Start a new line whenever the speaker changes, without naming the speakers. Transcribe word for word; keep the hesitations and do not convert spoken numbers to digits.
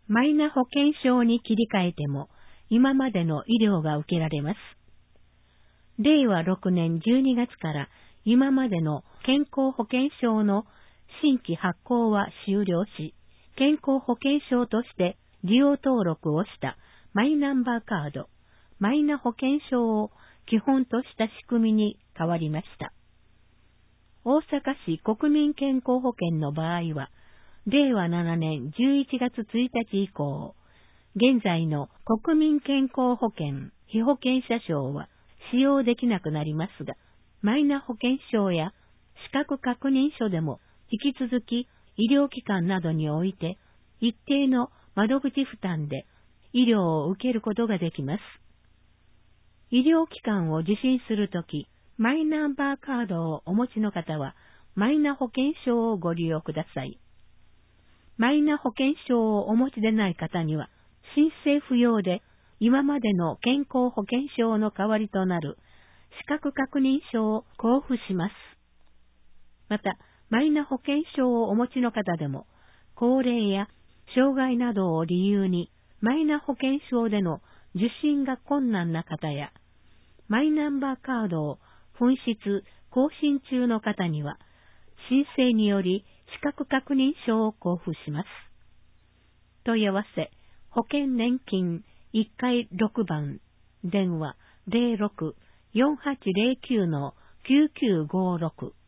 マイナ保険証に切り替えても、今までの医療が受けられます。れいわろくねんじゅうにがつから今までの健康保険証の新規発行は終了し、健康保険証として利用登録をしたマイナンバーカード、マイナ保険証を基本とした仕組みに変わりました。大阪市国民健康保険の場合は、れいわななねんじゅういちがつついたち以降、現在の国民健康保険被保険者証は使用できなくなりますが、マイナ保険証や資格確認書でも引き続き医療機関などにおいて一定の窓口負担で医療を受けることができます。医療機関を受診するとき、マイナンバーカードをお持ちの方はマイナ保険証をご利用ください。マイナ保険証をお持ちでない方には申請不要で今までの健康保険証の代わりとなる資格確認書を交付します。また、マイナ保険証をお持ちの方でも、高齢や障害などを理由にマイナ保険証での受診が困難な方や、マイナンバーカードを紛失・更新中の方には、申請により資格確認書を交付します。問い合わせ、保険年金いっかいろくばん、電話ゼロろく よんはちゼロきゅう きゅうきゅうごろく